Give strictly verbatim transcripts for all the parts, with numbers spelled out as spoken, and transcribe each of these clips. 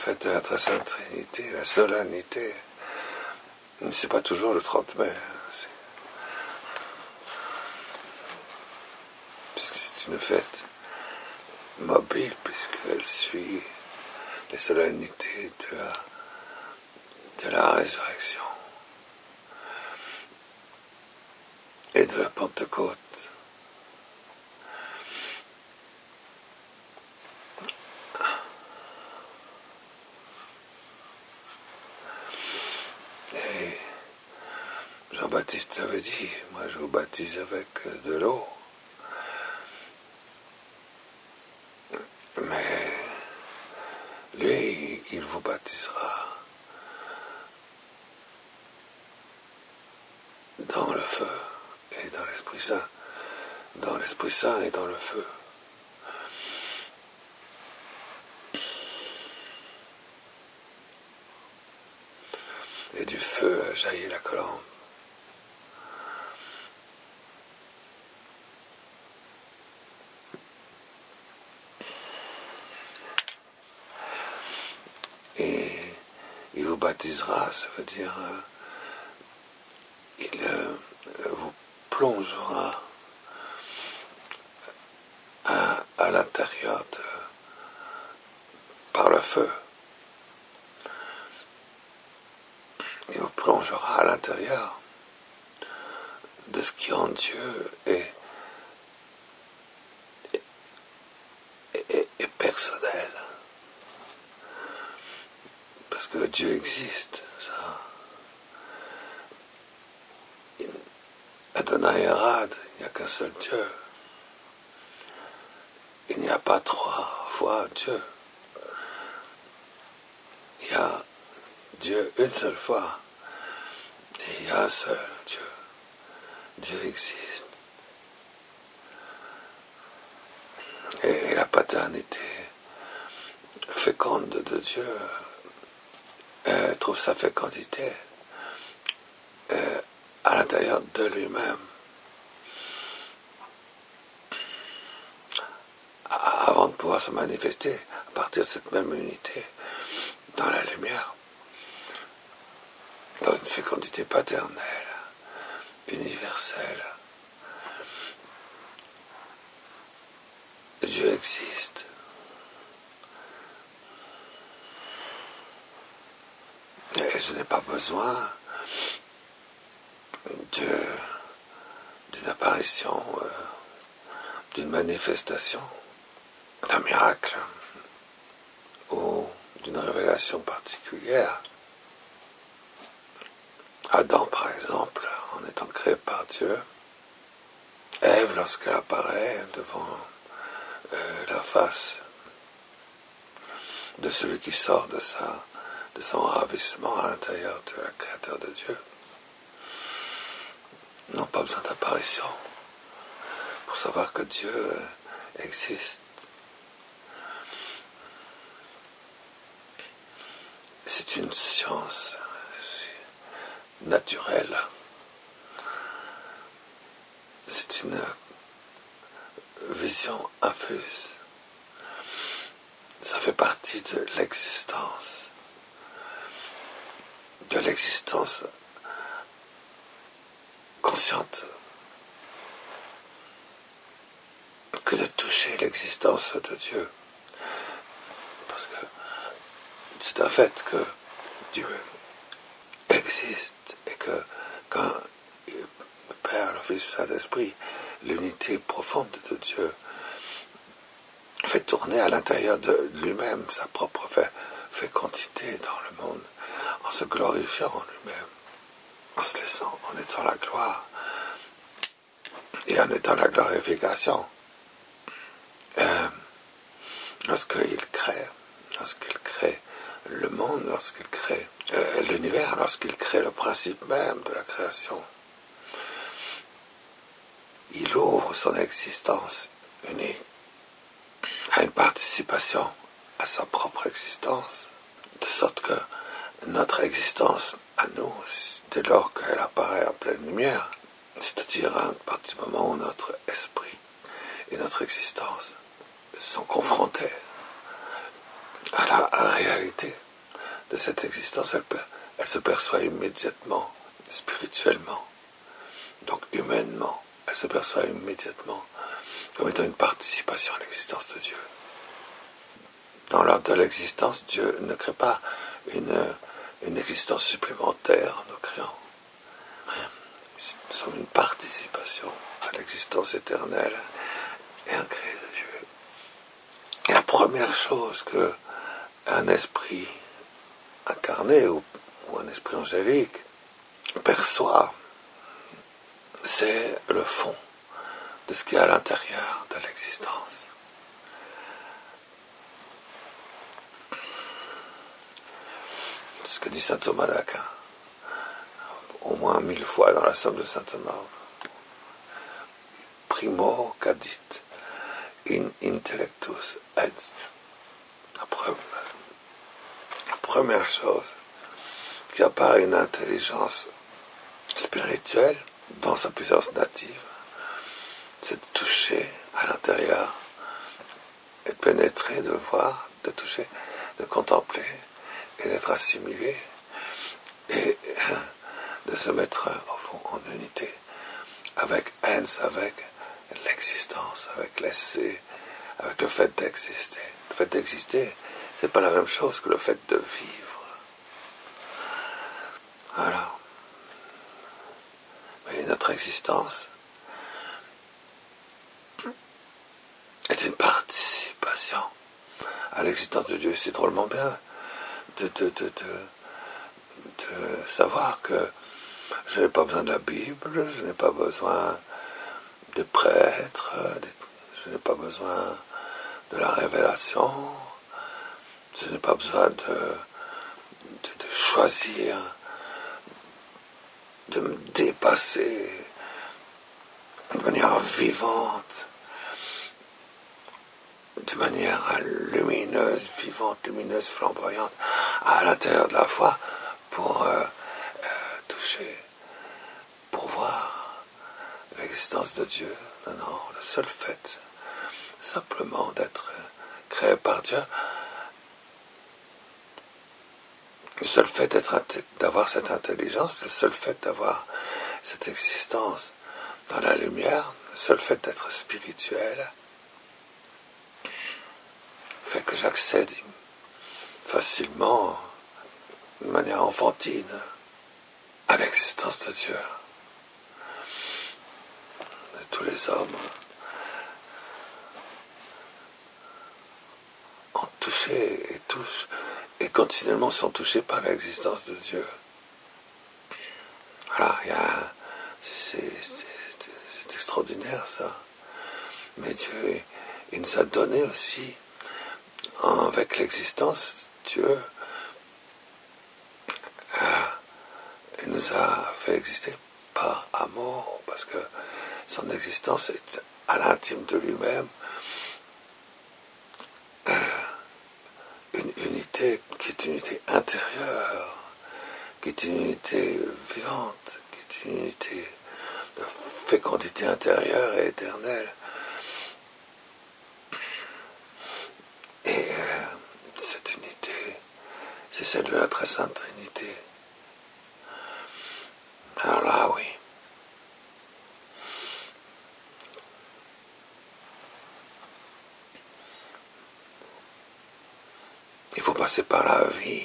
fête de la Très Sainte Trinité, la solennité, c'est pas toujours le trente mai, hein, puisque c'est une fête mobile, puisqu'elle suit les solennités de la, de la résurrection et de la Pentecôte. Et Jean-Baptiste l'avait dit, moi je vous baptise avec de l'eau. Mais lui, il vous baptisera dans le feu et dans l'Esprit Saint. Dans l'Esprit Saint et dans le feu. Et du feu jaillit la colombe. Et il vous baptisera, ça veut dire, euh, il euh, vous plongera à, à l'intérieur de, par le feu. Il vous plongera à l'intérieur de ce qui en Dieu est, est, est, est personnel. Parce que Dieu existe, ça. Adonai Erad, il n'y a qu'un seul Dieu. Il n'y a pas trois fois Dieu. Il y a Dieu une seule fois. Et il y a un seul Dieu. Dieu existe. Et la paternité féconde de Dieu euh, trouve sa fécondité euh, à l'intérieur de lui-même. Avant de pouvoir se manifester à partir de cette même unité dans la lumière, dans une fécondité paternelle, universelle. Dieu existe. Et je n'ai pas besoin de, d'une apparition, euh, d'une manifestation, d'un miracle ou d'une révélation particulière. Adam, par exemple, en étant créé par Dieu, Ève, lorsqu'elle apparaît devant euh, la face de celui qui sort de, sa, de son ravissement à l'intérieur de la créateur de Dieu, n'ont pas besoin d'apparition pour savoir que Dieu existe. C'est une science naturelle. C'est une vision infuse. Ça fait partie de l'existence. De l'existence consciente. Que de toucher l'existence de Dieu. Parce que c'est un fait que Dieu existe et que quand le Père, le Fils, le Saint-Esprit, l'unité profonde de Dieu, fait tourner à l'intérieur de lui-même sa propre fécondité dans le monde, en se glorifiant en lui-même, en se laissant, en étant la gloire et en étant la glorification. Euh, lorsqu'il crée, lorsqu'il crée le monde, lorsqu'il crée euh, l'univers, lorsqu'il crée le principe même de la création, il ouvre son existence unique à une participation à sa propre existence, de sorte que notre existence à nous, dès lors qu'elle apparaît en pleine lumière, c'est-à-dire à partir du moment où notre esprit et notre existence sont confrontés à la, la réalité de cette existence, elle, elle se perçoit immédiatement, spirituellement, donc humainement, elle se perçoit immédiatement comme étant une participation à l'existence de Dieu. Dans l'ordre de l'existence, Dieu ne crée pas une, une existence supplémentaire en nous créant. Nous sommes une participation à l'existence éternelle et incréée de Dieu. Et la première chose que un esprit incarné ou, ou un esprit angélique perçoit, c'est le fond de ce qui est à l'intérieur de l'existence. C'est ce que dit saint Thomas d'Aquin, au moins mille fois dans la somme de saint Thomas. Primo cadit in intellectus est. La, pre- la première chose qui apparaît une intelligence spirituelle dans sa puissance native, c'est de toucher à l'intérieur et de pénétrer, de voir, de toucher, de contempler et d'être assimilé et de se mettre au fond en unité avec Ens, avec l'existence, avec l'essai, avec le fait d'exister. Le fait d'exister, c'est pas la même chose que le fait de vivre. Voilà. Mais notre existence est une participation à l'existence de Dieu. C'est drôlement bien de, de, de, de, de savoir que je n'ai pas besoin de la Bible, je n'ai pas besoin de prêtres, je n'ai pas besoin de la révélation, je n'ai pas besoin de, de, de choisir, de me dépasser de manière vivante, de manière lumineuse, vivante, lumineuse, flamboyante, à l'intérieur de la foi, pour euh, euh, toucher, pour voir l'existence de Dieu. Non, non, le seul fait, simplement d'être créé par Dieu, le seul fait d'être, d'avoir cette intelligence, le seul fait d'avoir cette existence dans la lumière, le seul fait d'être spirituel, fait que j'accède facilement, de manière enfantine, à l'existence de Dieu. De tous les hommes ont touché et touchent, et continuellement sont touchés par l'existence de Dieu. Voilà, il y a, c'est, c'est, c'est extraordinaire ça. Mais Dieu, il nous a donné aussi, avec l'existence, Dieu, euh, il nous a fait exister par amour, parce que son existence est à l'intime de lui-même, euh, une unité qui est une unité intérieure, qui est une unité vivante, qui est une unité de fécondité intérieure et éternelle. Et euh, cette unité, c'est celle de la très sainte Trinité. Alors là, oui. Il faut passer par la vie,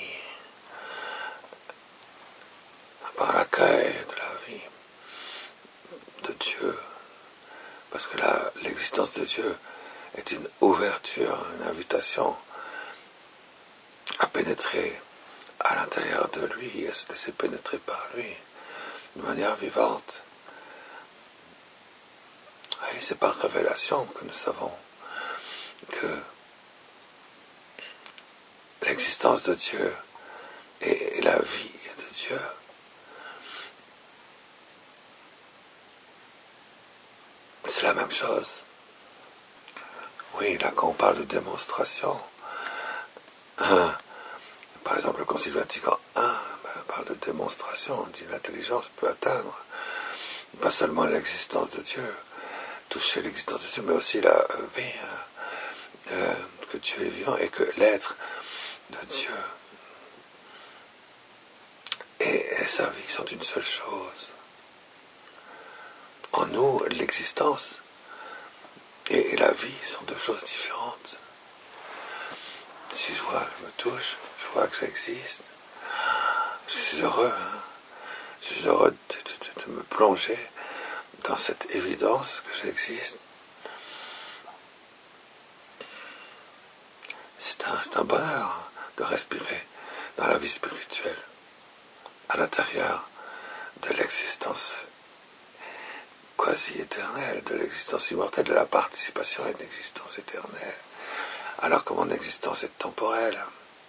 par l'accueil de la vie de Dieu, parce que la, l'existence de Dieu est une ouverture, une invitation à pénétrer à l'intérieur de lui et à se laisser pénétrer par lui de manière vivante. Et c'est par révélation que nous savons que l'existence de Dieu et la vie de Dieu c'est la même chose. Oui, là quand on parle de démonstration, hein, par exemple le Concile Vatican un ben, parle de démonstration, on dit l'intelligence peut atteindre pas seulement l'existence de Dieu, toucher l'existence de Dieu, mais aussi la vie, hein, euh, que Dieu est vivant et que l'être de Dieu et, et sa vie sont une seule chose. En nous, l'existence et, et la vie sont deux choses différentes. Si je vois, je me touche, je vois que ça existe, je suis heureux, hein. Je suis heureux de, de, de, de me plonger dans cette évidence que j'existe. C'est un, c'est un bonheur de respirer dans la vie spirituelle, à l'intérieur de l'existence quasi-éternelle, de l'existence immortelle, de la participation à une existence éternelle, alors que mon existence est temporelle.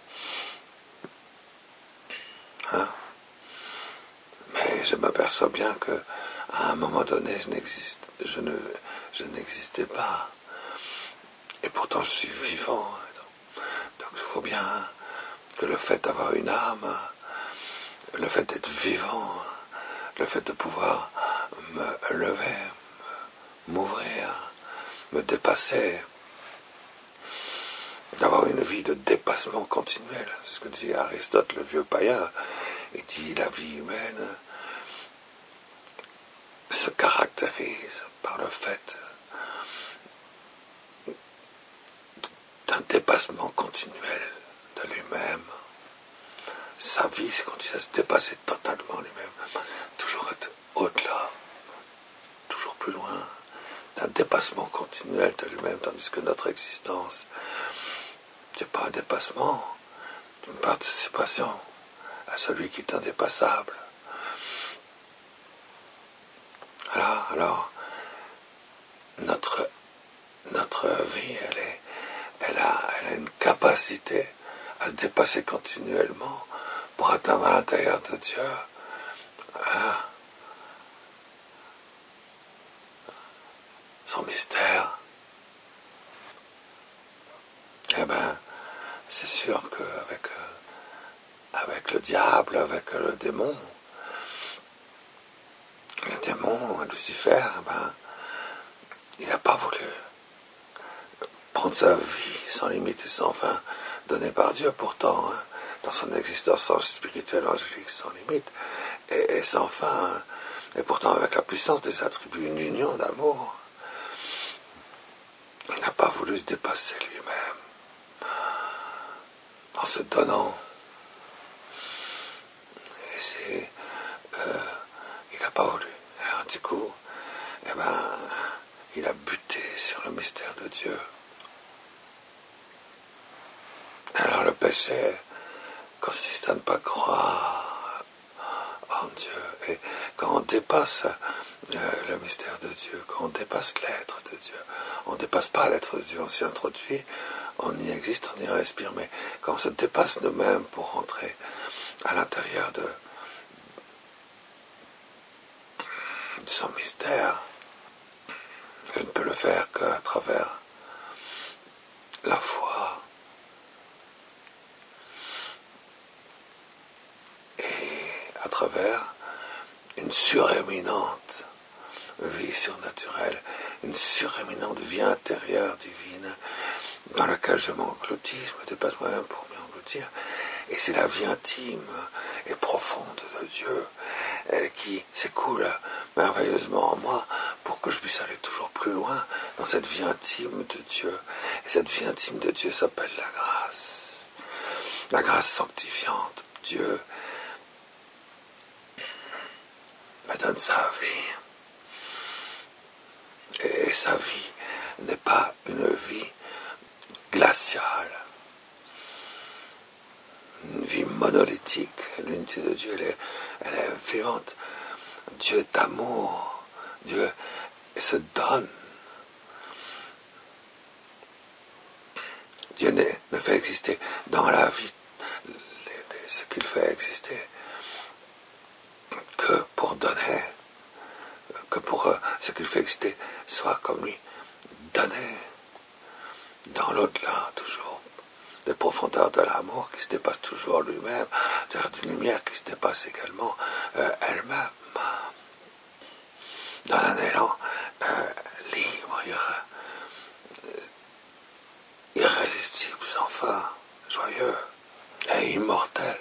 Hein? Mais je m'aperçois bien que à un moment donné, je n'existe, je ne, je n'existais pas. Et pourtant, je suis vivant. Donc, il faut bien que le fait d'avoir une âme, le fait d'être vivant, le fait de pouvoir me lever, m'ouvrir, me dépasser, d'avoir une vie de dépassement continuel. C'est ce que dit Aristote, le vieux païen. Il dit la vie humaine se caractérise par le fait d'un dépassement continuel de lui-même. Sa vie, c'est quand il a se dépasser totalement lui-même, toujours être au-delà, toujours plus loin, d'un dépassement continuel de lui-même, tandis que notre existence, c'est pas un dépassement, c'est une participation à celui qui est indépassable. Voilà, alors, notre, notre vie, elle, est, elle, a, elle a une capacité à se dépasser continuellement pour atteindre à l'intérieur de Dieu hein, son mystère. Eh bien, c'est sûr qu'avec avec le diable, avec le démon, le démon, Lucifer, eh ben, il n'a pas voulu prendre sa vie sans limite et sans fin, donnée par Dieu pourtant, hein, dans son existence spirituelle, angélique, sans limite et, et sans fin, hein, et pourtant avec la puissance des attributs, une union d'amour. Il n'a pas voulu se dépasser lui-même en se donnant. Et c'est, euh, il n'a pas voulu. Alors du coup, eh ben, il a buté sur le mystère de Dieu. Alors le péché consiste à ne pas croire en Dieu. Et quand on dépasse euh, le mystère de Dieu, quand on dépasse l'être de Dieu, on ne dépasse pas l'être de Dieu, on s'y introduit, on y existe, on y respire, mais quand on se dépasse nous-mêmes pour rentrer à l'intérieur de, de son mystère, je ne peux le faire qu'à travers la foi et à travers une suréminente vie surnaturelle, une suréminente vie intérieure divine dans laquelle je m'engloutis, je me dépasse moi-même pour m'y engloutir. Et c'est la vie intime et profonde de Dieu eh, qui s'écoule merveilleusement en moi pour que je puisse aller toujours plus loin dans cette vie intime de Dieu. Et cette vie intime de Dieu s'appelle la grâce. La grâce sanctifiante. Dieu me donne sa vie. Et sa vie n'est pas une vie glaciale, une vie monolithique. L'unité de Dieu, elle est, elle est vivante. Dieu est amour. Dieu se donne. Dieu ne fait exister dans la vie ce qu'il fait exister que pour donner, que pour euh, ce qu'il fait exister soit comme lui, donner dans l'au-delà toujours, des profondeurs de l'amour qui se dépasse toujours lui-même, c'est-à-dire d'une lumière qui se dépasse également euh, elle-même, dans un élan euh, libre, irrésistible, sans fin, joyeux. est immortel.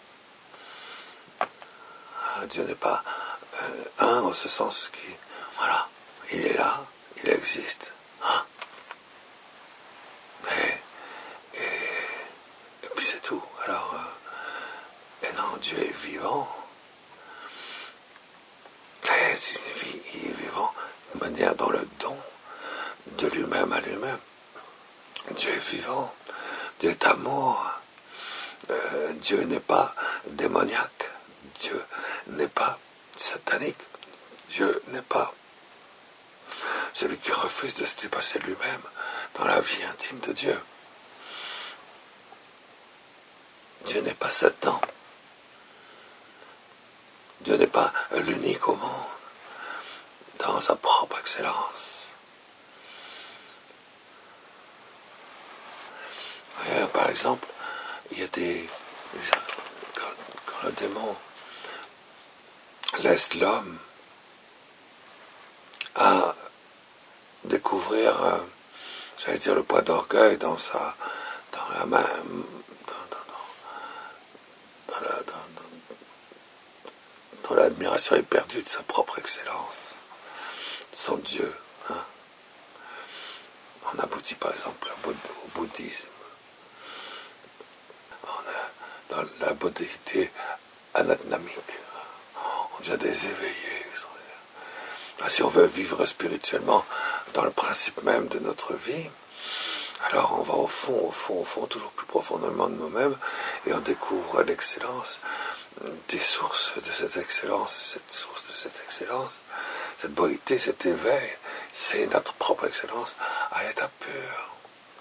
Dieu n'est pas euh, un en ce sens qui, voilà, il est là, il existe. Hein. Et, et, et puis c'est tout. Alors, euh, et non, Dieu est vivant. Et signifie, il est vivant de manière dans le don de lui-même à lui-même. Dieu est vivant, Dieu est amour. Euh, Dieu n'est pas démoniaque, Dieu n'est pas satanique, Dieu n'est pas celui qui refuse de se dépasser lui-même dans la vie intime de Dieu. Dieu n'est pas Satan. Dieu n'est pas l'unique au monde dans sa propre excellence. Et, par exemple, il y a des... Quand, quand le démon laisse l'homme à découvrir, euh, j'allais dire, le poids d'orgueil dans sa, dans la main, dans, dans, dans, dans, la, dans, dans, dans l'admiration éperdue de sa propre excellence, de son Dieu. Hein. On aboutit par exemple au bouddhisme. On a, dans la beauté anatomique, on devient des éveillés. Si on veut vivre spirituellement dans le principe même de notre vie, alors on va au fond, au fond, au fond, toujours plus profondément de nous-mêmes, et on découvre l'excellence des sources de cette excellence, cette source de cette excellence, cette beauté, cet éveil, c'est notre propre excellence à l'état pur.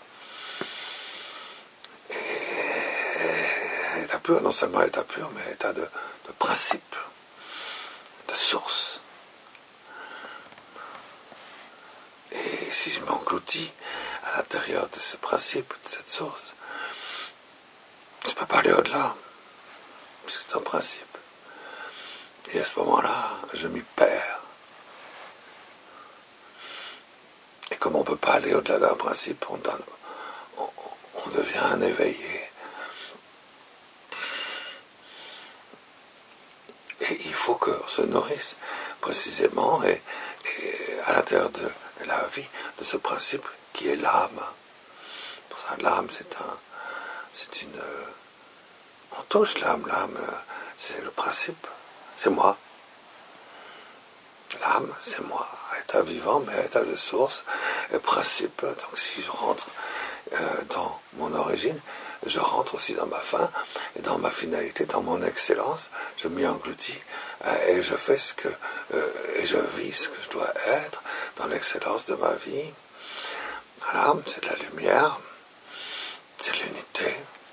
Et à l'état pur, non seulement à l'état pur, mais à l'état de, de principe, de source. Et si je m'engloutis à l'intérieur de ce principe, de cette source, je ne peux pas aller au-delà, puisque c'est un principe. Et à ce moment-là, je m'y perds. Et comme on ne peut pas aller au-delà d'un principe, on, donne, on, on devient un éveillé. Et il faut qu'on se nourrisse précisément et, et à l'intérieur de la vie de ce principe qui est l'âme. Pour ça, l'âme, c'est un, c'est une, on touche l'âme, l'âme, c'est le principe, c'est moi. L'âme, c'est moi, état vivant, mais état de source, et principe. Donc si je rentre euh, dans mon origine, je rentre aussi dans ma fin, et dans ma finalité, dans mon excellence, je m'y engloutis, euh, et je fais ce que, euh, et je vis ce que je dois être, dans l'excellence de ma vie. L'âme, c'est de la lumière, c'est l'unité,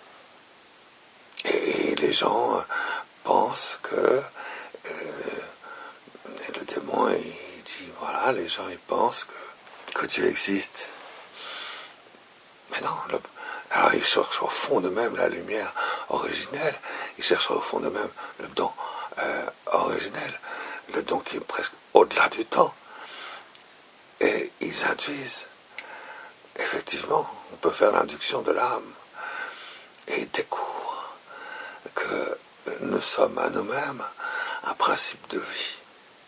et les gens euh, pensent que euh, et le démon, il dit, voilà, les gens, ils pensent que, que Dieu existe. Mais non, le, alors ils cherchent au fond d'eux-mêmes la lumière originelle, ils cherchent au fond d'eux-mêmes le don euh, originel, le don qui est presque au-delà du temps. Et ils induisent, effectivement, on peut faire l'induction de l'âme, et ils découvrent que nous sommes à nous-mêmes un principe de vie.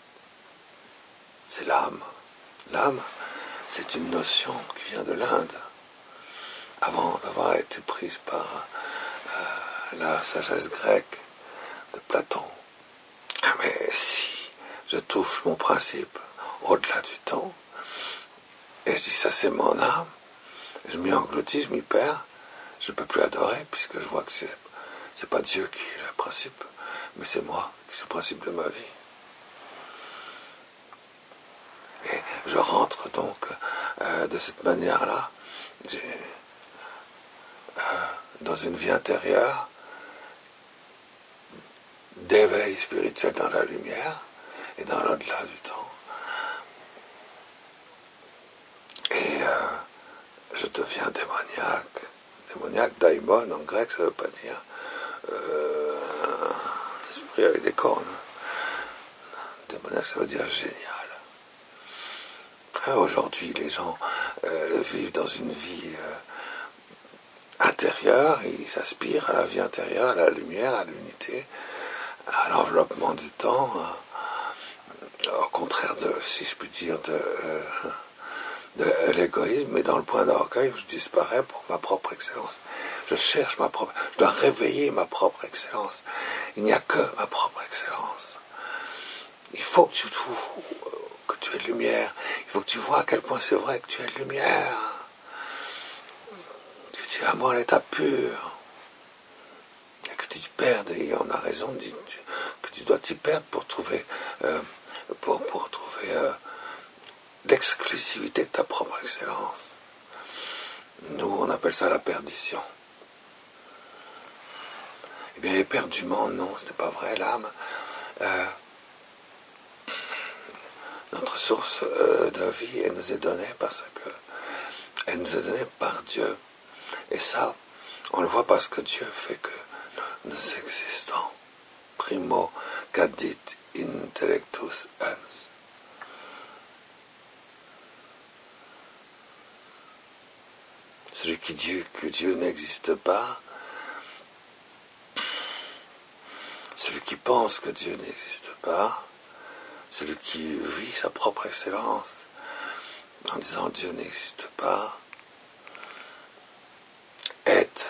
C'est l'âme. L'âme, c'est une notion qui vient de l'Inde, avant d'avoir été prise par euh, la sagesse grecque de Platon. Mais si je touche mon principe au-delà du temps, et je dis ça c'est mon âme, je m'y engloutis, je m'y perds, je ne peux plus adorer, puisque je vois que c'est, c'est pas Dieu qui est le principe, mais c'est moi qui suis le principe de ma vie. Et je rentre donc euh, de cette manière-là euh, dans une vie intérieure d'éveil spirituel dans la lumière et dans l'au-delà du temps. Et euh, je deviens démoniaque. Démoniaque, daimon en grec, ça ne veut pas dire euh, esprit avec des cornes. Démoniaque, ça veut dire génial. Aujourd'hui, les gens euh, vivent dans une vie intérieur, il s'aspire à la vie intérieure, à la lumière, à l'unité, à l'enveloppement du temps, au contraire de, si je puis dire, de, euh, de l'égoïsme, mais dans le point d'orgueil, je disparais pour ma propre excellence. Je cherche ma propre, je dois réveiller ma propre excellence. Il n'y a que ma propre excellence. Il faut que tu trouves que tu es lumière. Il faut que tu vois à quel point c'est vrai que tu es lumière. Que tu es amour à l'état pur. Et que tu te perdes, et on a raison de dire que tu dois t'y perdre pour trouver, euh, pour, pour trouver euh, l'exclusivité de ta propre excellence. Nous, on appelle ça la perdition. Eh bien, éperdument, non, ce n'est pas vrai, l'âme. Euh, notre source euh, de vie, elle nous est donnée parce que elle nous est donnée par Dieu. Et ça, on le voit parce que Dieu fait que nous existons. Primo cadit intellectus ens. Celui qui dit que Dieu n'existe pas, celui qui pense que Dieu n'existe pas, celui qui vit sa propre excellence en disant Dieu n'existe pas, est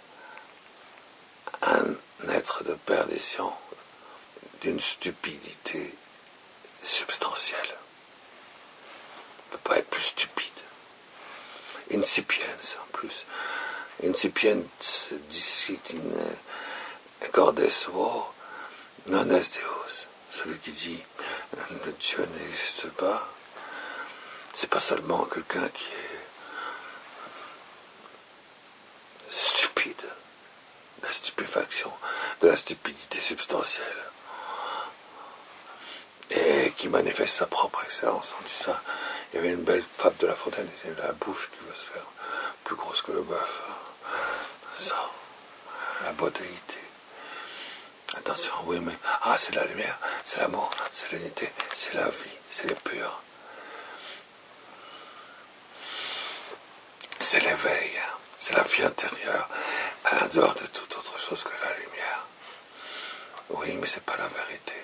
un être de perdition, d'une stupidité substantielle. On ne peut pas être plus stupide. Incipiens en plus. Incipiens dicit in corde suo non est Deus. Celui qui dit que Dieu n'existe pas, c'est pas seulement quelqu'un qui est stupide, de la stupéfaction, de la stupidité substantielle, et qui manifeste sa propre excellence. On dit ça. Il y avait une belle fable de La Fontaine, c'est la bouche qui veut se faire plus grosse que le bœuf. Ça, la beautéité. Attention, oui, mais ah, c'est la lumière, c'est l'amour, c'est l'unité, c'est la vie, c'est le pur. C'est l'éveil, c'est la vie intérieure, en dehors de toute autre chose que la lumière. Oui, mais c'est pas la vérité.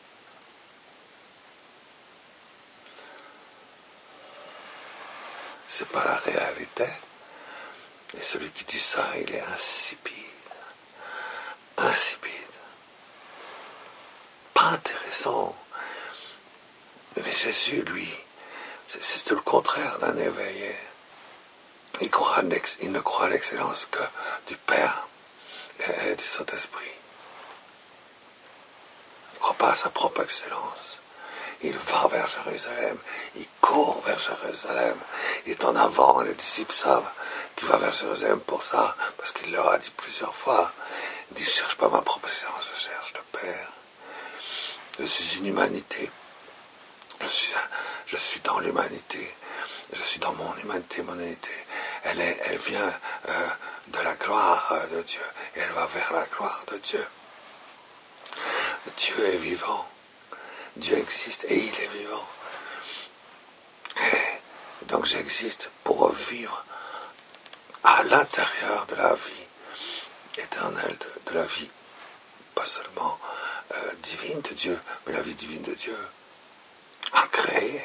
C'est pas la réalité. Et celui qui dit ça, il est insipide. Insipide. Pas intéressant. Mais Jésus, lui, c'est, c'est le contraire d'un éveillé. Il, croit, il ne croit à l'excellence que du Père et du Saint-Esprit. Il ne croit pas à sa propre excellence. Il va vers Jérusalem, il court vers Jérusalem, il est en avant, les disciples savent qu'il va vers Jérusalem pour ça, parce qu'il leur a dit plusieurs fois, il dit, je ne cherche pas ma propre excellence, je cherche le Père. Je suis une humanité, je suis, je suis dans l'humanité, je suis dans mon humanité, mon unité. Elle, est, elle vient euh, de la gloire de Dieu, et elle va vers la gloire de Dieu. Dieu est vivant. Dieu existe et il est vivant. Et donc j'existe pour vivre à l'intérieur de la vie éternelle, de, de la vie, pas seulement euh, divine de Dieu, mais la vie divine de Dieu, incréée,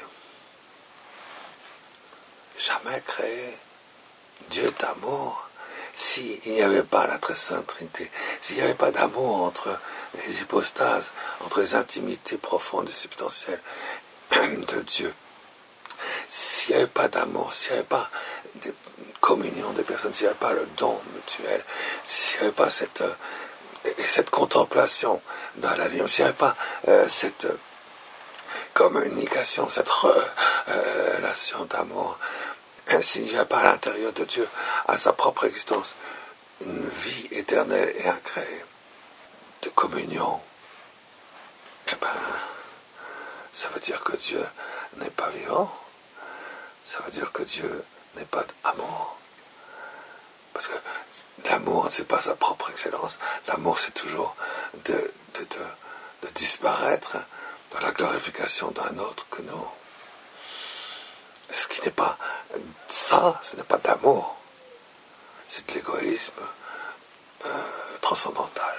jamais créée. Dieu est amour. S'il n'y avait pas la très sainte Trinité, s'il n'y avait pas d'amour entre les hypostases, entre les intimités profondes et substantielles de Dieu, s'il n'y avait pas d'amour, s'il n'y avait pas de communion des personnes, s'il n'y avait pas le don mutuel, s'il n'y avait pas cette, euh, cette contemplation dans la vie, s'il n'y avait pas euh, cette communication, cette relation d'amour, s'il n'y a pas à l'intérieur de Dieu, à sa propre existence, une vie éternelle et incréée de communion, eh ben, ça veut dire que Dieu n'est pas vivant, ça veut dire que Dieu n'est pas d'amour. Parce que l'amour, c'est pas sa propre excellence, l'amour, c'est toujours de, de, de, de disparaître dans la glorification d'un autre que nous. Ce qui n'est pas ça, ce n'est pas d'amour. c'est de l'égoïsme euh, transcendantal.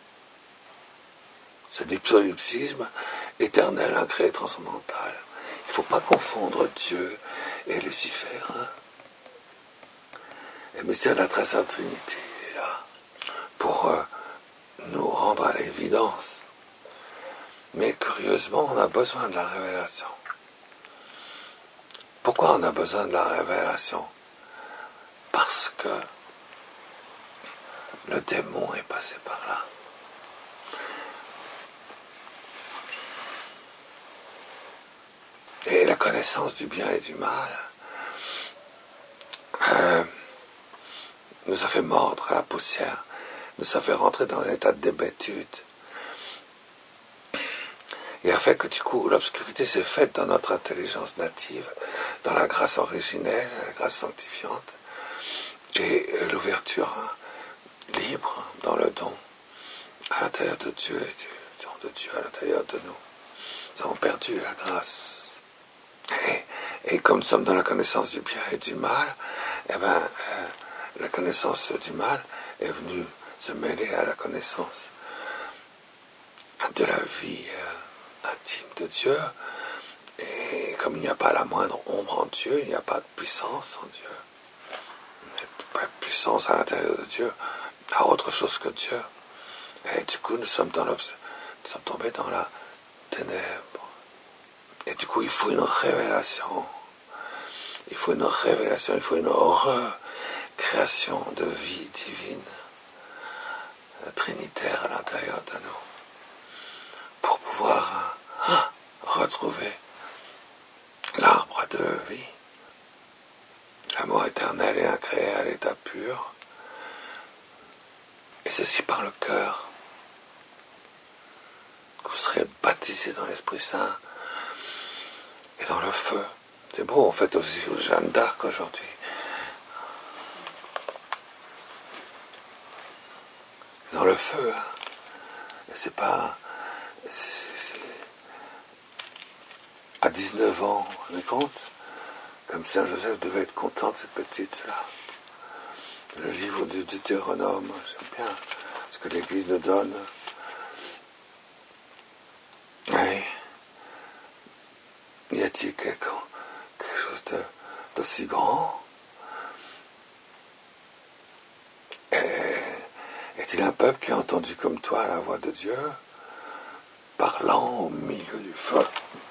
C'est du solipsisme éternel, incréé, transcendantal. Il ne faut pas confondre Dieu et Lucifer. Hein. Et le mystère de la Très Sainte Trinité est là pour euh, nous rendre à l'évidence. Mais curieusement, on a besoin de la révélation. Pourquoi on a besoin de la révélation? Parce que le démon est passé par là. Et la connaissance du bien et du mal euh, nous a fait mordre à la poussière, nous a fait rentrer dans un état de débêtude, et a fait que du coup l'obscurité s'est faite dans notre intelligence native, dans la grâce originelle, la grâce sanctifiante, et l'ouverture libre dans le don à l'intérieur de Dieu et du don de Dieu à l'intérieur de nous. Nous avons perdu la grâce. Et, et comme nous sommes dans la connaissance du bien et du mal, eh ben, euh, la connaissance du mal est venue se mêler à la connaissance de la vie euh, intime de Dieu. Et comme il n'y a pas la moindre ombre en Dieu, il n'y a pas de puissance en Dieu. Il n'y a pas de puissance à l'intérieur de Dieu à autre chose que Dieu. Et du coup, nous sommes, dans nous sommes tombés dans la ténèbre. Et du coup, il faut une révélation. Il faut une révélation, il faut une recréation de vie divine, trinitaire à l'intérieur de nous, pour pouvoir ah, retrouver l'arbre de vie, l'amour éternel et incréé à l'état pur, et ceci par le cœur. Vous serez baptisés dans l'Esprit Saint et dans le feu. C'est beau, on fait aussi Jeanne d'Arc aujourd'hui. Dans le feu, hein. C'est pas... C'est, c'est... À dix-neuf ans, vous vous rendez compte? Comme Saint Joseph devait être content de cette petite-là. Le livre du Deutéronome, j'aime bien ce que l'Église nous donne. Oui. Y a-t-il quelque, quelque chose de, d'aussi grand? Et est-il un peuple qui a entendu comme toi la voix de Dieu, parlant au milieu du feu?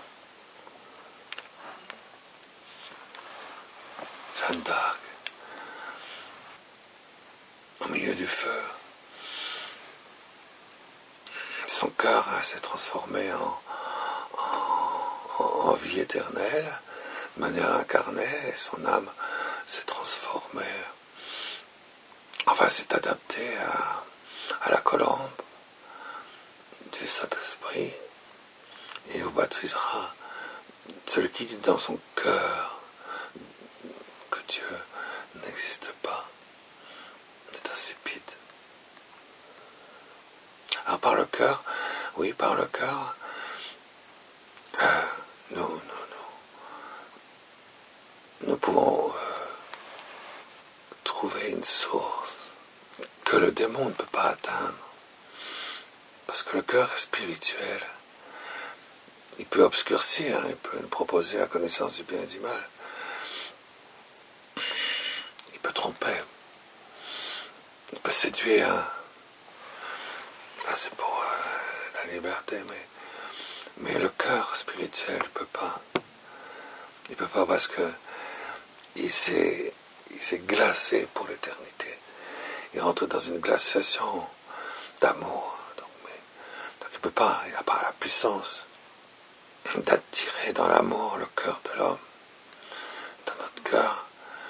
Jeanne d'Arc, au milieu du feu, son cœur hein, s'est transformé en, en, en vie éternelle, de manière incarnée, et son âme s'est transformée, enfin s'est adaptée à, à la colombe du Saint-Esprit, et il vous baptisera. Celui qui dit dans son cœur que Dieu n'existe pas, c'est insipide. Alors par le cœur, oui, par le cœur, euh, nous, nous, nous, nous pouvons euh, trouver une source que le démon ne peut pas atteindre. Parce que le cœur est spirituel. Il peut obscurcir, hein, il peut nous proposer la connaissance du bien et du mal. Il peut tromper. Il peut séduire. Hein. Là, c'est pour euh, la liberté, mais, mais le cœur spirituel ne peut pas. Il ne peut pas parce que il s'est, il s'est glacé pour l'éternité. Il rentre dans une glaciation d'amour. Donc, mais, donc il ne peut pas, il n'a pas la puissance d'attirer dans l'amour le cœur de l'homme. Dans notre cœur,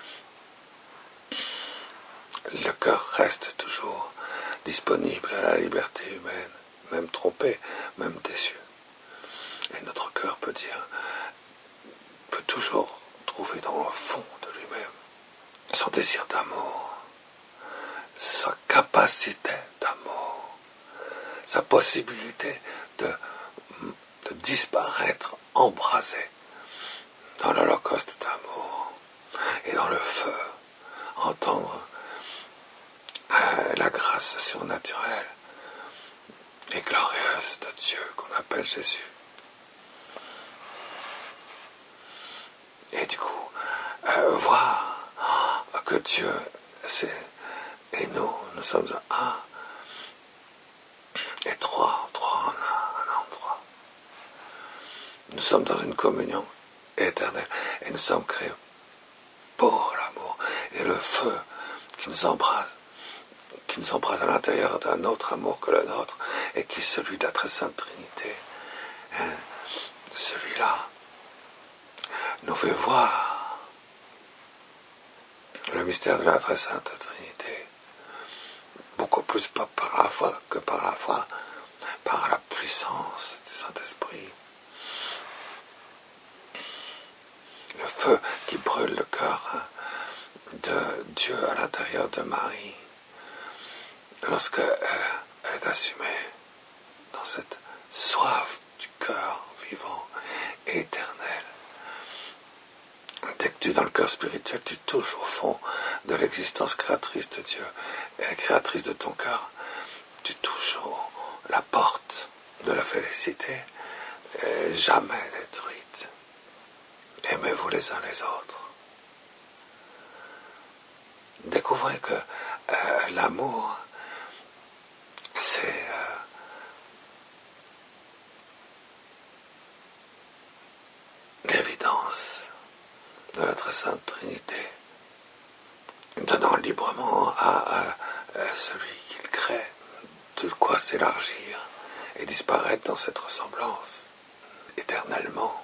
le cœur reste toujours disponible à la liberté humaine, même trompé, même déçu. Et notre cœur peut dire, peut toujours trouver dans le fond de lui-même son désir d'amour, sa capacité d'amour, sa possibilité de, de disparaître embrasé dans l'holocauste d'amour et dans le feu, entendre euh, la grâce surnaturelle et glorieuse de Dieu qu'on appelle Jésus. Et du coup, euh, voir que Dieu, c'est, et nous, nous sommes un, et trois, trois en un, un en trois. Nous sommes dans une communion éternelle, et nous sommes créés pour l'amour, et le feu qui nous embrase, qui nous embrase à l'intérieur d'un autre amour que le nôtre, et qui est celui de la très sainte Trinité. Hein, celui-là nous fait voir le mystère de la très sainte Trinité, beaucoup plus pas par la foi que par la foi, par la puissance du Saint-Esprit. Le feu qui brûle le cœur de Dieu à l'intérieur de Marie, lorsque elle est assumée dans cette soif du cœur vivant et éternel. Dès que tu es dans le cœur spirituel, tu touches au fond de l'existence créatrice de Dieu et créatrice de ton cœur. Tu touches au, la porte de la félicité, jamais détruite. Aimez-vous les uns les autres. Découvrez que euh, l'amour, c'est euh, l'évidence de la très sainte Trinité, donnant librement à, à, à celui qu'il crée de quoi s'élargir et disparaître dans cette ressemblance éternellement.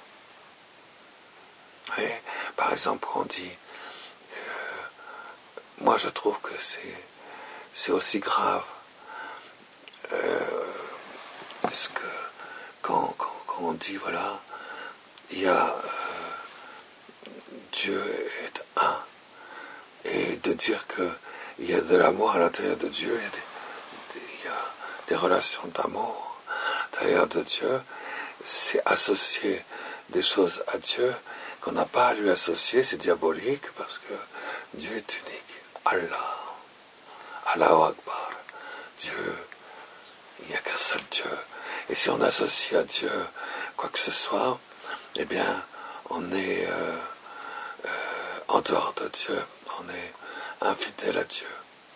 Et, par exemple, on dit, euh, moi je trouve que c'est, c'est aussi grave, euh, parce que quand, quand, quand on dit, voilà, il y a euh, Dieu est un, et de dire qu'il y a de l'amour à l'intérieur de Dieu, il y a des, des, il y a des relations d'amour à l'intérieur de Dieu, c'est associer des choses à Dieu qu'on n'a pas à lui associer, c'est diabolique parce que Dieu est unique. Allah, Allahu Akbar, Dieu, il n'y a qu'un seul Dieu. Et si on associe à Dieu quoi que ce soit, eh bien, on est euh, euh, en dehors de Dieu, on est infidèle à Dieu.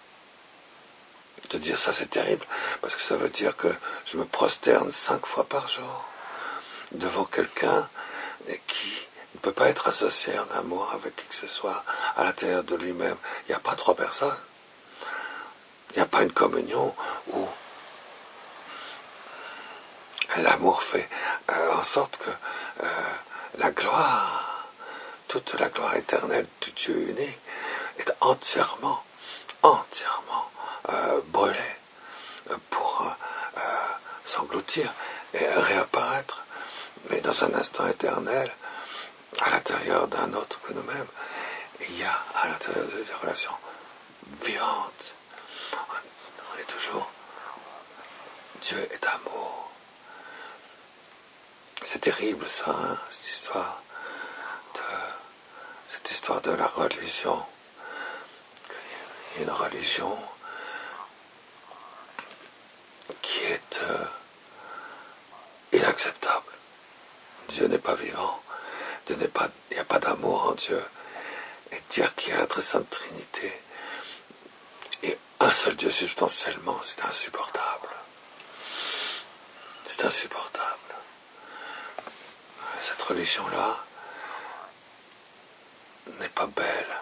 De dire ça, c'est terrible, parce que ça veut dire que je me prosterne cinq fois par jour devant quelqu'un qui ne peut pas être associé en amour avec qui que ce soit à l'intérieur de lui-même. Il n'y a pas trois personnes. Il n'y a pas une communion où l'amour fait euh, en sorte que euh, la gloire, toute la gloire éternelle du Dieu uni est entièrement, entièrement euh, brûlée pour euh, euh, s'engloutir et réapparaître, mais dans un instant éternel, à l'intérieur d'un autre que nous-mêmes. Il y a à l'intérieur de des relations vivantes. On est toujours, Dieu est amour. C'est terrible ça, hein, cette histoire de, cette histoire de la religion. Il y a une religion qui est euh, inacceptable. Dieu n'est pas vivant. Dieu n'est pas, il n'y a pas d'amour en Dieu. Et dire qu'il y a la très sainte Trinité et un seul Dieu substantiellement, c'est insupportable. C'est insupportable. Cette religion-là n'est pas belle.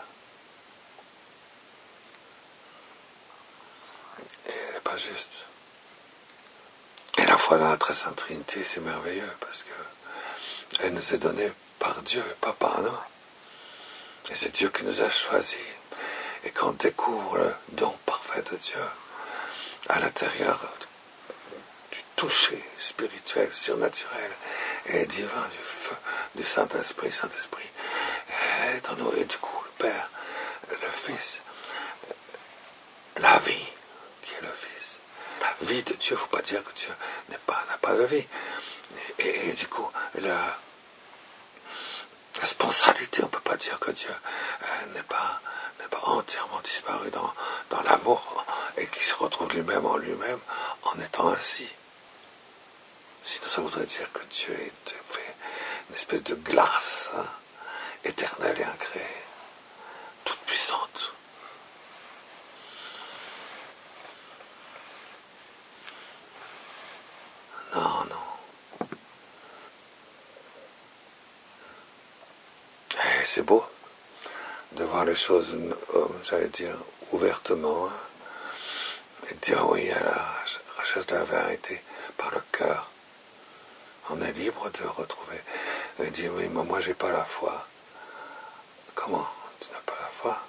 Et elle n'est pas juste. Et la foi dans la très sainte Trinité, c'est merveilleux parce que elle nous est donnée par Dieu, pas par nous. Et c'est Dieu qui nous a choisis. Et quand on découvre le don parfait de Dieu à l'intérieur du toucher spirituel, surnaturel et divin du feu du Saint-Esprit, Saint-Esprit est en nous. Et du coup, le Père, le Fils, la vie qui est le Fils, la vie de Dieu, il ne faut pas dire que Dieu n'est pas, n'a pas de vie. Et, et, et du coup, la responsabilité, on ne peut pas dire que Dieu euh, n'est pas, n'est pas entièrement disparu dans, dans l'amour et qui se retrouve lui-même en lui-même en étant ainsi. Sinon, ça voudrait dire que Dieu est fait une espèce de glace hein, éternelle et incréée, toute puissante. Non, non. Et c'est beau de voir les choses, j'allais dire, ouvertement, hein, et de dire oui à la recherche de la vérité par le cœur. On est libre de retrouver. Et dire oui, mais moi j'ai pas la foi. Comment tu n'as pas la foi?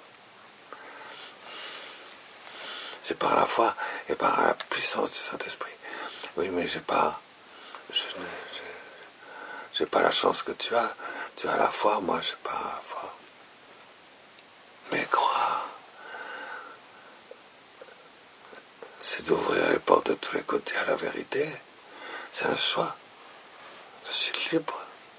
C'est par la foi et par la puissance du Saint-Esprit. Oui, mais j'ai pas, je n'ai, j'ai pas la chance que tu as. Tu as la foi, moi j'ai pas la foi. Mais croire, c'est d'ouvrir les portes de tous les côtés à la vérité. C'est un choix. Je suis libre.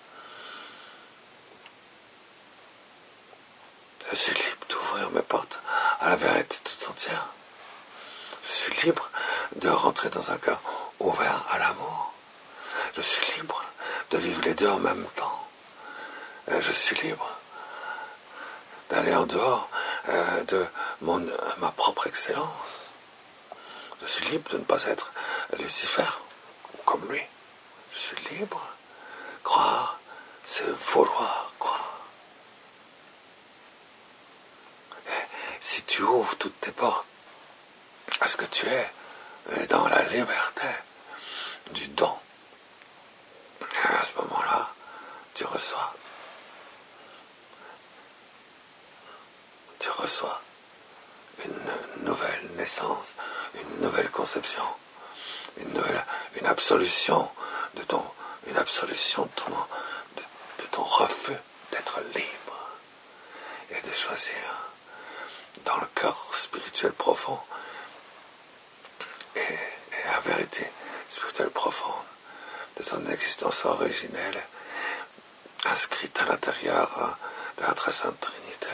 Je suis libre d'ouvrir mes portes à la vérité tout entière. Je suis libre de rentrer dans un cœur ouvert à l'amour. Je suis libre de vivre les deux en même temps. Je suis libre d'aller en dehors euh, de mon, ma propre excellence. Je suis libre de ne pas être Lucifer, comme lui. Je suis libre. Croire, c'est vouloir croire. Et si tu ouvres toutes tes portes à ce que tu es dans la liberté du don, à ce moment-là, tu reçois. Tu reçois une nouvelle naissance, une nouvelle conception, une nouvelle, une absolution de ton, une absolution de ton, de, de ton refus d'être libre et de choisir dans le cœur spirituel profond et, et la vérité spirituelle profonde de ton existence originelle inscrite à l'intérieur de la très sainte Trinité.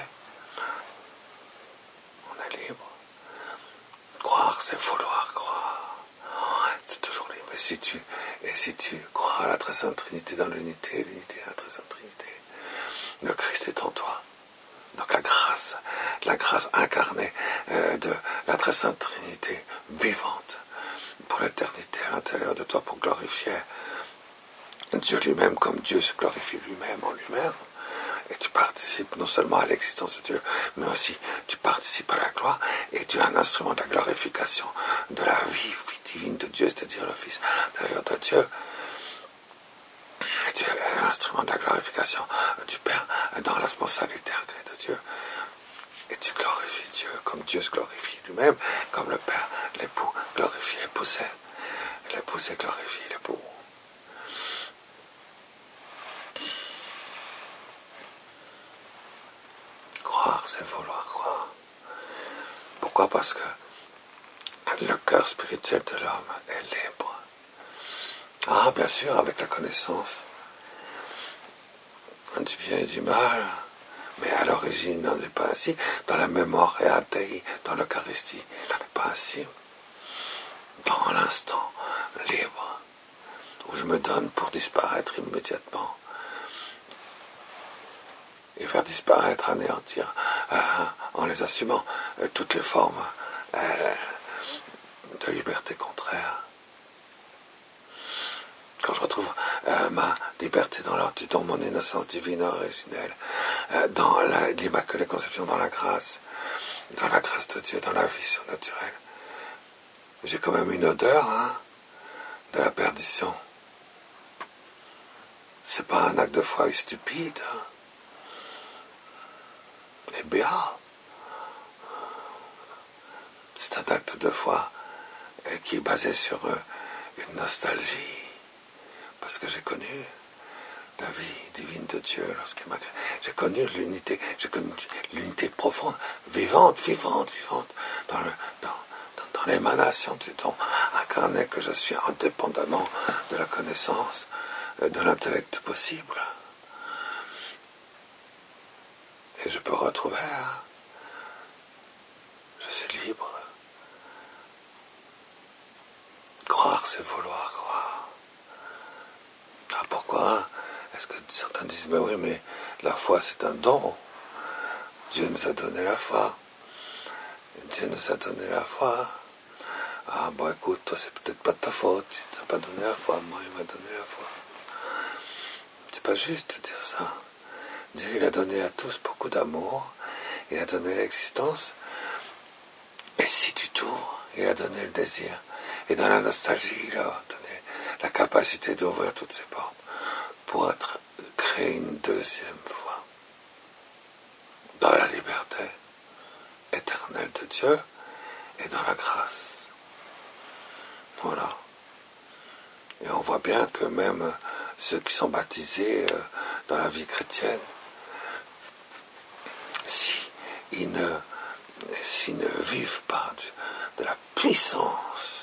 On est libre. Croire, c'est vouloir croire. C'est toujours libre. Et si tu, et si tu crois à la très sainte Trinité dans l'unité, l'unité à la très sainte Trinité, le Christ est en toi. Donc la grâce, la grâce incarnée euh, de la très sainte Trinité vivante pour l'éternité à l'intérieur de toi pour glorifier Dieu lui-même comme Dieu se glorifie lui-même en lui-même. Et tu participes non seulement à l'existence de Dieu, mais aussi tu participes à la gloire et tu es un instrument de la glorification de la vie, vie divine de Dieu, c'est-à-dire le Fils intérieur de Dieu. Et tu es l'instrument de la glorification du Père dans la responsabilité de Dieu. Et tu glorifies Dieu comme Dieu se glorifie lui-même, comme le Père, l'époux, glorifie l'épousé. L'épousé glorifie l'époux. Croire, c'est vouloir croire. Pourquoi? Parce que le cœur spirituel de l'homme est libre. Ah, bien sûr, avec la connaissance du bien et du mal, mais à l'origine, il n'en est pas ainsi. Dans la mémoire et Dei, dans l'Eucharistie, il n'en est pas ainsi. Dans l'instant libre, où je me donne pour disparaître immédiatement, et faire disparaître, anéantir, euh, en les assumant, euh, toutes les formes euh, de liberté contraire. Quand je retrouve euh, ma liberté dans l'ordre du don, mon innocence divine originelle, euh, dans l'Immaculée Conception, dans la grâce, dans la grâce de Dieu, dans la vie surnaturelle, j'ai quand même une odeur hein, de la perdition. C'est pas un acte de foi stupide. Hein. Et bien, c'est un acte de foi euh, qui est basé sur euh, une nostalgie, parce que j'ai connu la vie divine de Dieu lorsqu'il m'a créé. J'ai connu l'unité, j'ai connu l'unité profonde, vivante, vivante, vivante, dans, le, dans, dans, dans l'émanation du don incarné que je suis, indépendamment de la connaissance, euh, de l'intellect possible. Et je peux retrouver hein, c'est libre. Croire, c'est vouloir croire. Ah, pourquoi? Est-ce que certains disent, mais oui, mais la foi, c'est un don. Dieu nous a donné la foi. Dieu nous a donné la foi. Ah, bon, écoute, toi, c'est peut-être pas de ta faute. Si tu n'as pas donné la foi, moi, il m'a donné la foi. C'est pas juste de dire ça. Dieu, il a donné à tous beaucoup d'amour. Il a donné l'existence. Et si du tout, il a donné le désir. Et dans la nostalgie, il a donné la capacité d'ouvrir toutes ses portes pour être, créer une deuxième fois dans la liberté éternelle de Dieu et dans la grâce. Voilà. Et on voit bien que même ceux qui sont baptisés euh, dans la vie chrétienne, si ils ne, s'ils ne vivent pas de, de la puissance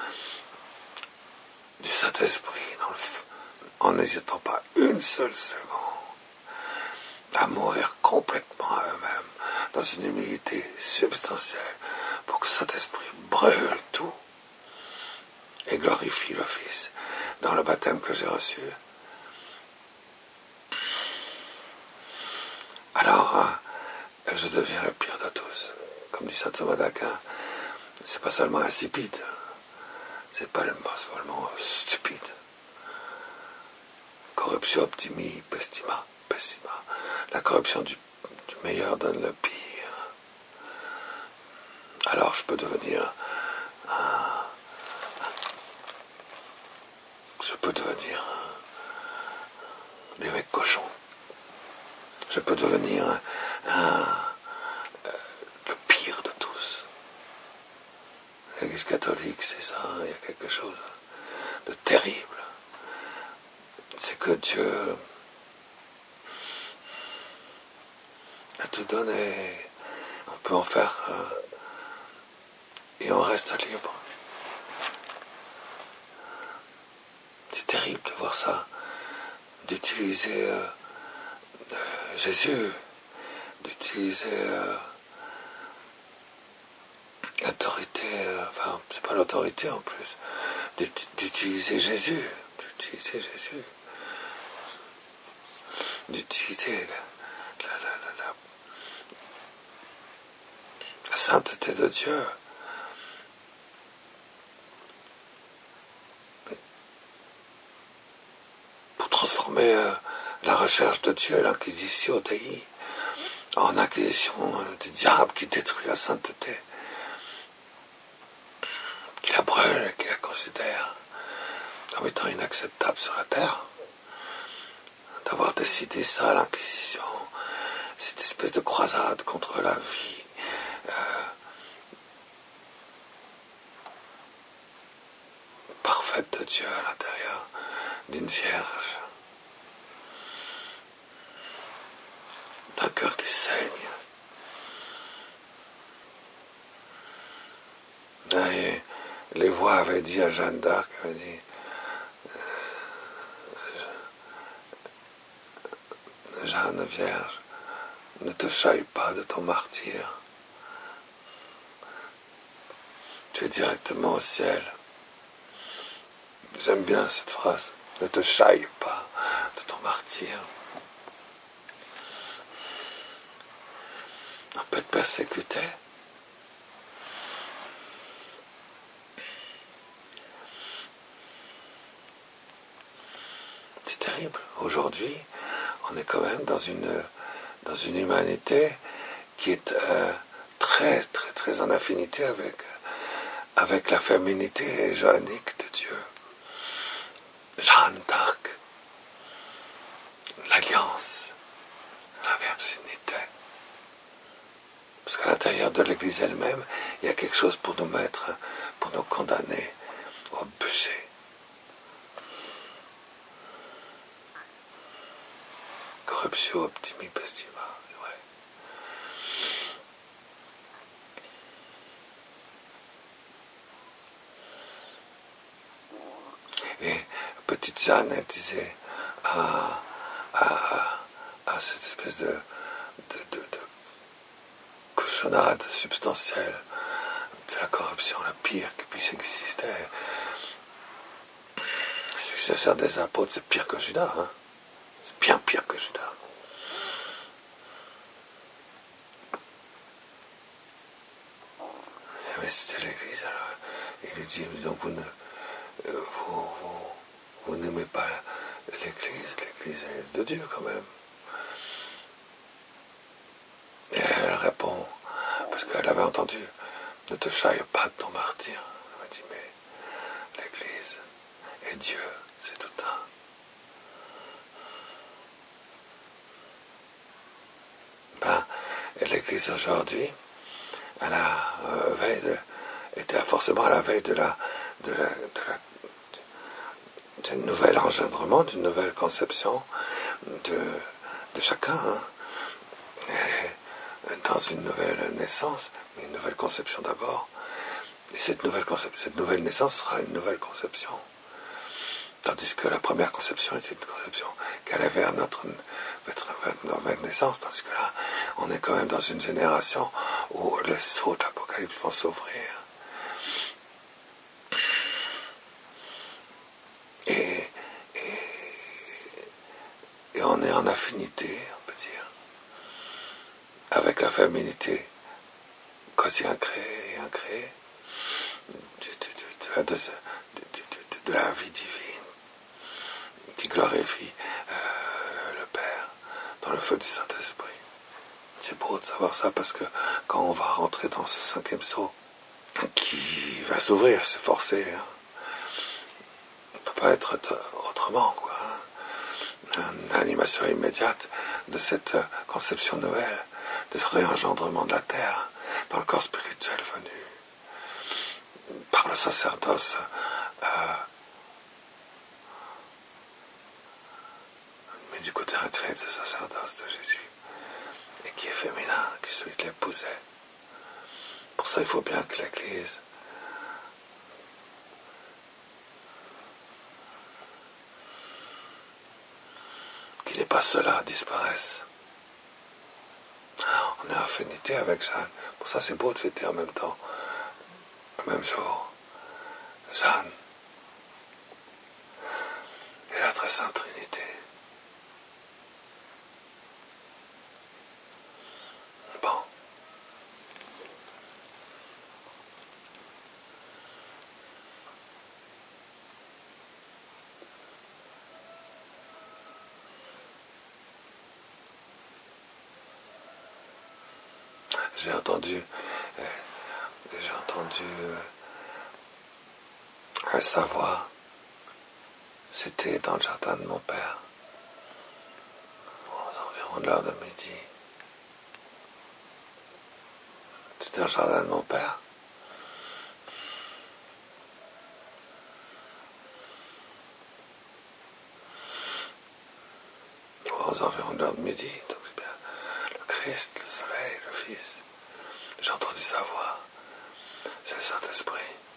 du Saint-Esprit dans le feu, en n'hésitant pas une seule seconde à mourir complètement à eux-mêmes dans une humilité substantielle pour que Saint-Esprit brûle tout et glorifie le Fils dans le baptême que j'ai reçu. Alors, euh, je deviens le pire de tous. Comme dit saint Thomas d'Aquin, c'est pas seulement insipide, c'est pas seulement stupide. Corruption optimi, pestima, pessima. La corruption du, du meilleur donne le pire. Alors je peux devenir un, je peux devenir l'évêque cochon. Je peux devenir un, un, euh, le pire de tous. L'Église catholique, c'est ça, il y a quelque chose de terrible. C'est que Dieu a tout donné. On peut en faire euh, et on reste libre. C'est terrible de voir ça, d'utiliser euh, euh, Jésus, d'utiliser euh, l'autorité, euh, enfin c'est pas l'autorité en plus, d'utiliser Jésus, d'utiliser Jésus, d'utiliser la, la, la, la, la, la sainteté de Dieu. Pour transformer euh, la recherche de Dieu, l'inquisition Dei, en acquisition euh, du diable qui détruit la sainteté, qui la brûle, qui la considère comme étant inacceptable sur la terre. D'avoir décidé ça, l'inquisition, cette espèce de croisade contre la vie euh, parfaite de Dieu à l'intérieur d'une vierge, d'un cœur qui saigne. Et les voix avaient dit à Jeanne d'Arc, avaient dit, Jeanne Vierge, ne te chaille pas de ton martyr. Tu es directement au ciel. J'aime bien cette phrase. Ne te chaille pas de ton martyr. On peut être persécuté. C'est terrible. Aujourd'hui, on est quand même dans une, dans une humanité qui est euh, très, très, très en affinité avec, avec la féminité joannique de Dieu. Jeanne d'Arc, l'alliance, la virginité. Parce qu'à l'intérieur de l'Église elle-même, il y a quelque chose pour nous mettre, pour nous condamner au péché. Corruption optimi pestima, ouais. Et petite Jeanne, elle disait à, à, à cette espèce de, de, de, de cochonnade substantielle, c'est la corruption la pire qui puisse exister. Le successeur des apôtres, c'est pire que Judas, hein. C'est bien pire que Judas. Mais c'était l'Église, alors il lui dit, donc vous ne, vous, vous, vous n'aimez pas l'Église, l'Église est de Dieu quand même. Et elle répond, parce qu'elle avait entendu, ne te chaille pas de ton martyr. Elle m'a dit, mais l'Église et Dieu, c'est tout un. Ben, et l'Église aujourd'hui, à la euh, veille de, était forcément à la veille de la, de la, de la d'un nouvel engendrement, d'une nouvelle conception de, de chacun, hein. Et dans une nouvelle naissance, mais une nouvelle conception d'abord. Et cette nouvelle conception, cette nouvelle naissance sera une nouvelle conception. Tandis que la première conception était une conception qui allait vers notre, notre nouvelle naissance, tandis que là, on est quand même dans une génération où les sauts de l'Apocalypse vont s'ouvrir. Et, et, et on est en affinité, on peut dire, avec la féminité quasi incréée et incréée de, de, de, de, de, de la vie divine qui glorifie euh, le Père dans le feu du Saint-Esprit. C'est beau de savoir ça parce que quand on va rentrer dans ce cinquième sceau qui va s'ouvrir, c'est forcé, hein. On ne peut pas être autrement, quoi. Une animation immédiate de cette conception nouvelle, de ce réengendrement de la terre dans le corps spirituel venu par le sacerdoce euh, mais du côté incréé du sacerdoce de Jésus, et qui est féminin, qui est celui qui l'épousait. Pour ça, il faut bien que l'Église qu'il n'est pas cela disparaisse. On est en affinité avec Jeanne. Pour ça, c'est beau de fêter en même temps, le même jour, Jeanne et la très sainte Trinité. Bon. J'ai entendu, euh, j'ai entendu euh, un savoir. C'était dans le jardin de mon père, aux environs de l'heure de midi. C'était dans le jardin de mon père. Aux environs de l'heure de midi, donc c'est bien le Christ, le Soleil, le Fils. J'ai entendu sa voix, c'est le Saint-Esprit.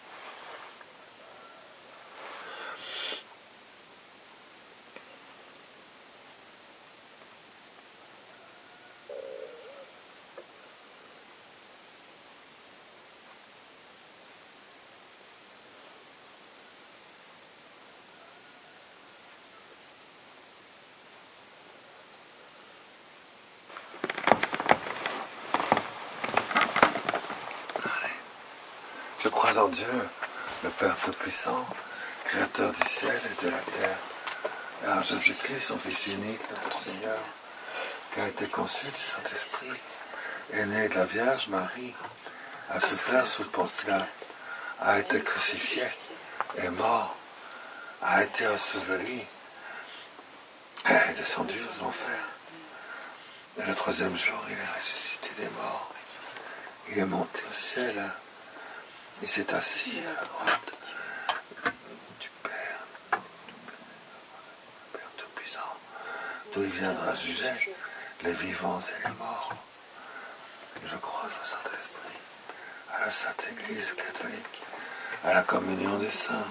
Je crois en Dieu, le Père Tout-Puissant, Créateur du ciel et de la terre, et en Jésus-Christ, son Fils unique, notre Seigneur, qui a été conçu du Saint-Esprit, est né de la Vierge Marie, a souffert sous Ponce Pilate, a été crucifié, est mort, a été enseveli, est descendu aux enfers. Et le troisième jour, il est ressuscité des morts. Il est monté au ciel. Il s'est assis à la droite du Père, du Père Tout-Puissant, d'où il viendra juger les vivants et les morts. Je crois au Saint-Esprit, à la Sainte Église catholique, à la communion des saints,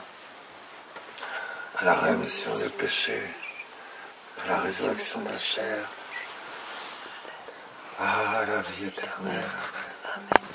à la rémission des péchés, à la résurrection de la chair, à la vie éternelle. Amen.